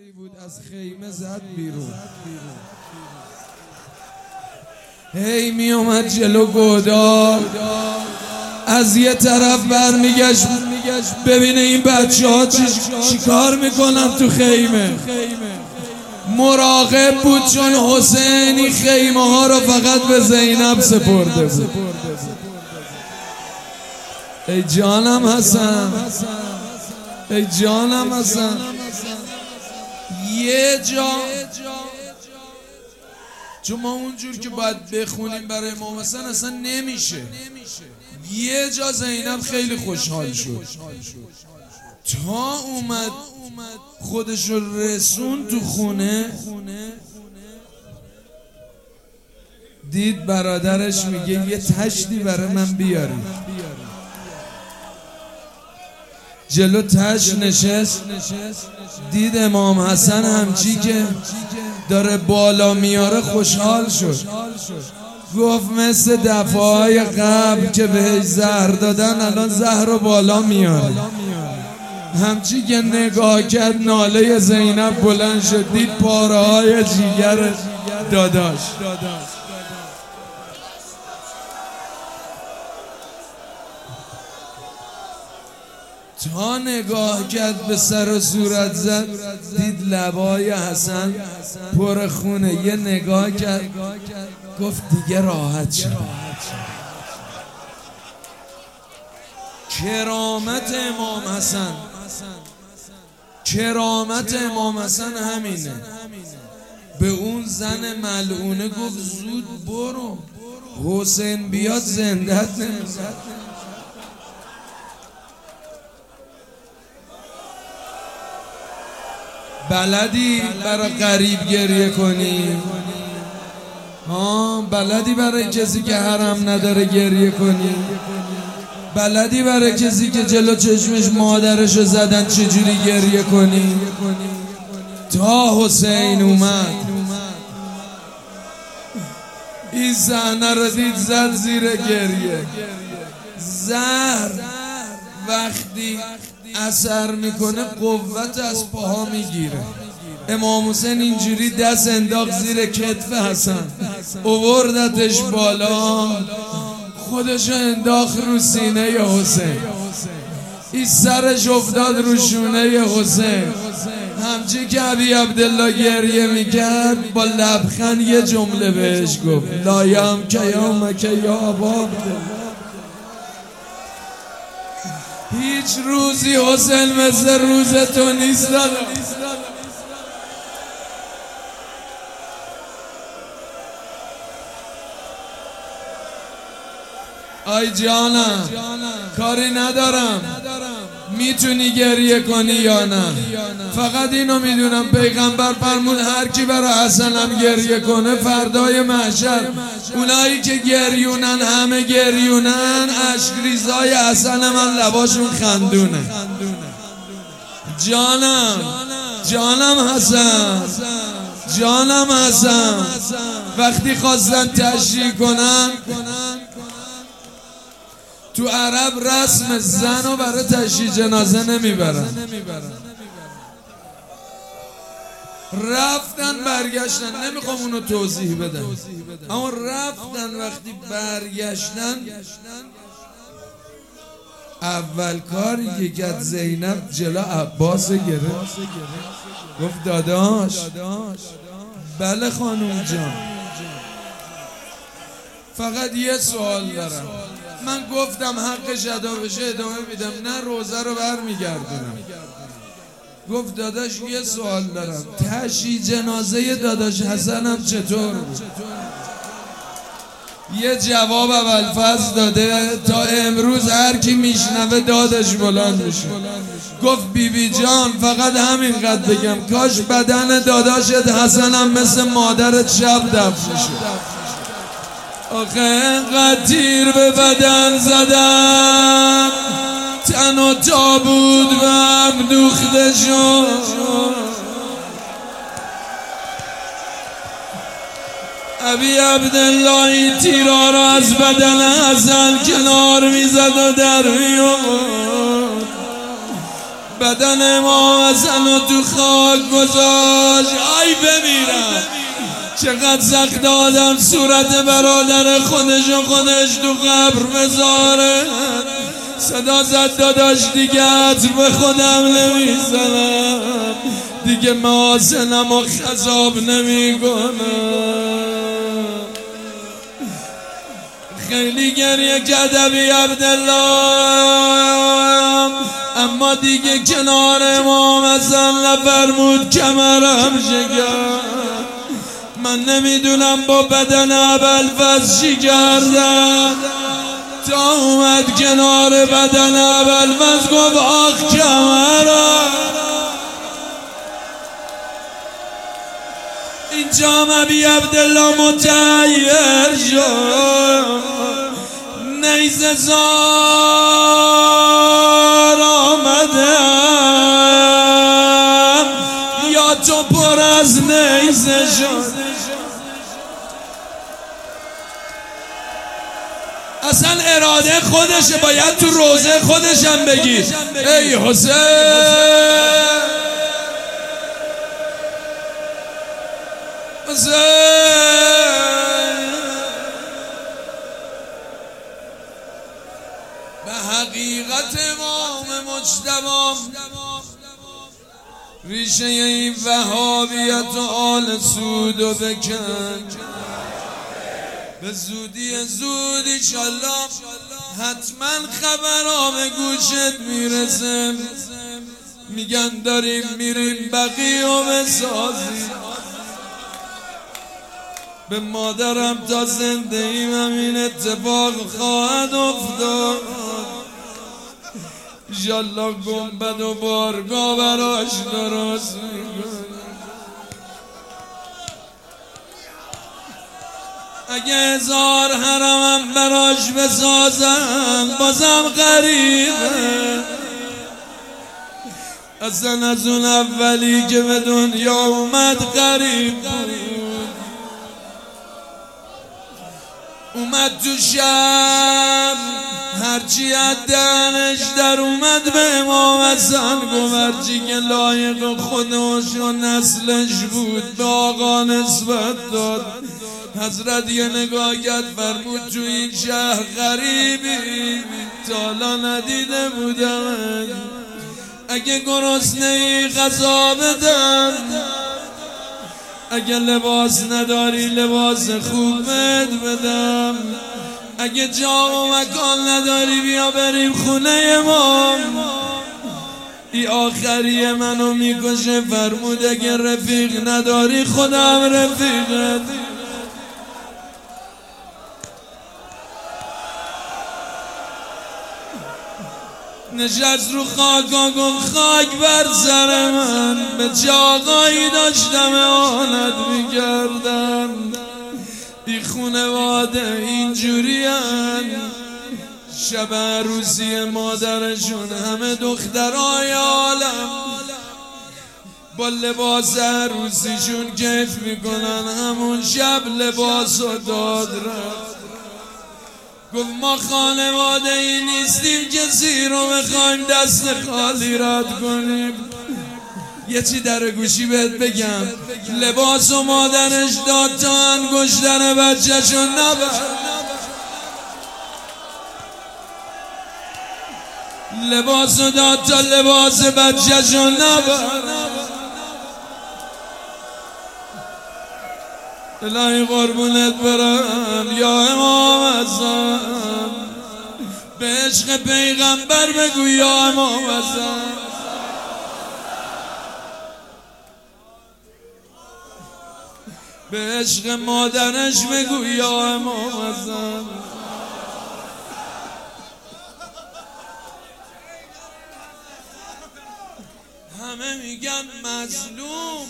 بود از خیمه زد بیرون. هی می اومد جلو گودال، از یه طرف برمیگشت ببینه این بچه ها چی کار میکنن تو خیمه. مراقب بود چون حسینی خیمه ها رو فقط به زینب سپرده بود. ای جانم حسن، ای جانم حسن. یه جا چون ما اونجور که باید بخونیم برای امام حسن اصلا نمیشه. یه جا زینب خیلی خوشحال شد تا اومد خودش رو رسون تو خونه، دید برادرش میگه یه تشتی برای من بیاری. جلو تشت نشست، دید امام حسن همچی که داره بالا میاره خوشحال شد. گفت مثل دفعه‌های قبل که بهش زهر دادن الان زهر رو بالا میاره. همچی که نگاه کرد ناله زینب بلند شد، دید پاره های جیگر داداش. تا نگاه کرد به سر و صورت زد، دید لبای حسن پر خونه. یه نگاه کرد گفت دیگه راحت شد. کرامت امام حسن، کرامت امام حسن همینه. به اون زن ملعونه گفت زود برو، حسین بیاد زندت نمیزد. بلدی برای غریب گریه کنی؟ بلدی برای کسی که حرم نداره گریه کنی؟ بلدی برای کسی که جلو چشمش مادرشو زدن چجوری گریه کنی؟ تا حسین اومد این صحنه رو دید زد زیر گریه. زهر وقتی اثر میکنه قوت از پاها میگیره. امام حسین اینجوری دست انداخت زیر کتف حسن، اووردتش بالا، خودشو انداخت رو سینه حسین. این سرش افتاد رو شونه حسین. همچی که ابی عبدالله گریه میکرد با لبخند یه جمله بهش گفت لایم که یامک یا ابا عبدالله. هیچ روزی حسین مثل روز تو نیست. آی جانم کاری ندارم میتونی گریه کنی یا نه، فقط اینو میدونم پیغمبر فرمود هر کی برای حسنم گریه کنه فردای محشر اونایی که گریونن همه گریونن، اشک ریزای حسن من لباشون خندونه. جانم جانم حسن، جانم حسن. وقتی خواستن تشریح کنن تو عرب رسم زن رو برای تشییع جنازه نمیبرن. رفتن برگشتن، نمیخوام اونو توضیح بدم، اما رفتن وقتی برگشتن اول کاری که کرد زینب جلو عباس گرفت، گفت داداش. بله خانوم جان، فقط یه سوال دارم. من گفتم حقش ادا بشه ادامه میدم، نه روزه رو برمیگردونم. گفت داداش یه سوال دارم، تشییع جنازه داداش حسنم چطور بود؟ یه جواب اول فصل داده تا امروز هر کی میشنوه دادش بلند میشه. گفت بیبی جان فقط همینقدر بگم، کاش بدن داداشت حسنم مثل مادرت شب دفن شد. آخه اینقدر تیر به بدن زدم تن و تابوت به هم دوخته شد. ابی عبدالله تیرا را از بدن حسن کنار میزد و در میاد. بدن امام حسن رو تو خاک گذاشت. ای بمیرم چقدر سخت آدم صورت برادر خودش تو قبر بذاره. صدا زد داداش دیگه عطر به خودم نمیزنم، دیگه محاسنم و خذاب نمیکنم. خیلی گریه کرد ابی عبدالله، اما دیگه کنار امام حسن نفرمود کمرم شکست. من نمیدونم با بدن ابوالفضل چی کردن، تا اومد کنار بدن ابوالفضل گفت آخ کمرم. اینجا ابی عبدالله متحیر شد، نیزه زار آمدم یا تو پر از نیزه شد. اصلا اراده خودشه، باید تو روزه خودشم بگی ای حسین به حقیقت امام مجتبی ریشه این وهابیت و آل سود و بکن. به زودی انشالله حتما خبرها به گوشت میرسه. میگن داریم میریم بقیه و بسازیم. به مادرم تا زنده ایم همین اتفاق خواهد افتاد. انشالله گنبد و بارگاه براش درست میکنم. اگه 1000 حرمم براش بسازم بازم غریبه. اصلا از اون اولی که به دنیا اومد غریب بود. اومد تو شب هرچی از دهنش در اومد به امام حسن گفت هرچی که لایق خودش و نسلش بود به آقا نسبت داد. حضرت یه نگاه کرد فرمود تو این شهر غریبی تا حالا ندیده بودم. اگه گرسنه ای غذا بدم، اگه لباس نداری لباس خوب بدم، اگه جا و مکان نداری بیا بریم خونه امام. ای آخری منو میکشه. فرمود اگه رفیق نداری خودم رفیقت. نشست رو خاکا گفت خاک بر سر من، به چه آقایی داشتم اعانت میکردم. این خونواده اینجوری هن، شب عروسی مادرشون همه دخترای عالم با لباس عروسیشون کیف میکنن. همون شب لباس و داد رفت. گفت ما خانواده ای نیستیم کسی رو بخوایم دست خالی رد کنیم. یه چی در گوشی بهت بگم، لباس و مادرش داد تا انگشتر بچه‌شو نبر. لباس و داد تا لباس بچه‌شو نبر. الهی قربونت برم یا امام حسن، به عشق پیغمبر بگو یا امام حسن. به عشق مادرش بگو یا امام حسن. همه میگن مظلوم،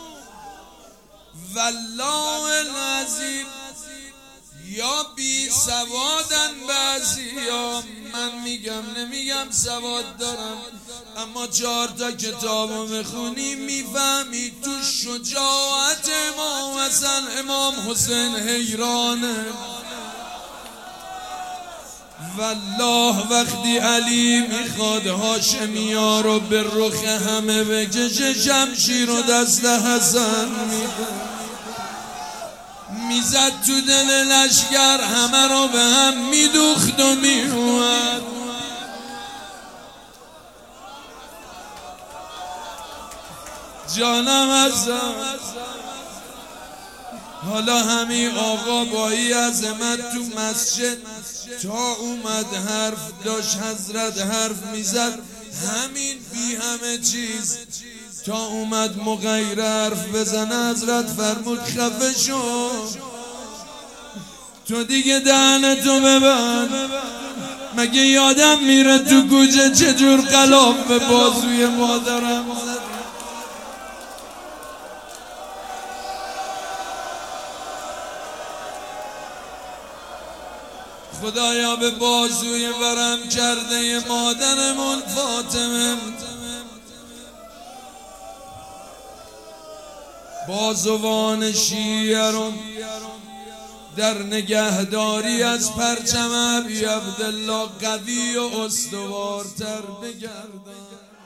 والله العظیم یا بی سوادن بعضیا. من میگم نمیگم سواد دارم، اما 4 تا کتابو بخونی میفهمی تو شجاعت امام حسن امام حسین حیرانه. والله وقتی علی میخواد هاشمیا رو به رخ همه بکشه شمشیر و دست حسن میزد تو دل لشگر همه رو به هم میدوخت و میروند. جانم ازم حالا همین آقا بایی عظمت تو مسجد تا اومد حرف داشت حضرت حرف میزد همین بی همه چیز تا اومد مغیر حرف بزنه حضرت فرمود خفه شو تو دیگه دهنتو ببند. مگه یادم میره تو کوچه چجور قلاب به بازوی مادرم زد. خدایا به بازوی ورم کرده مادرمون فاطمه بازوان شیعه رو در نگهداری از پرچم ابی عبدالله قوی و استوارتر بگردن.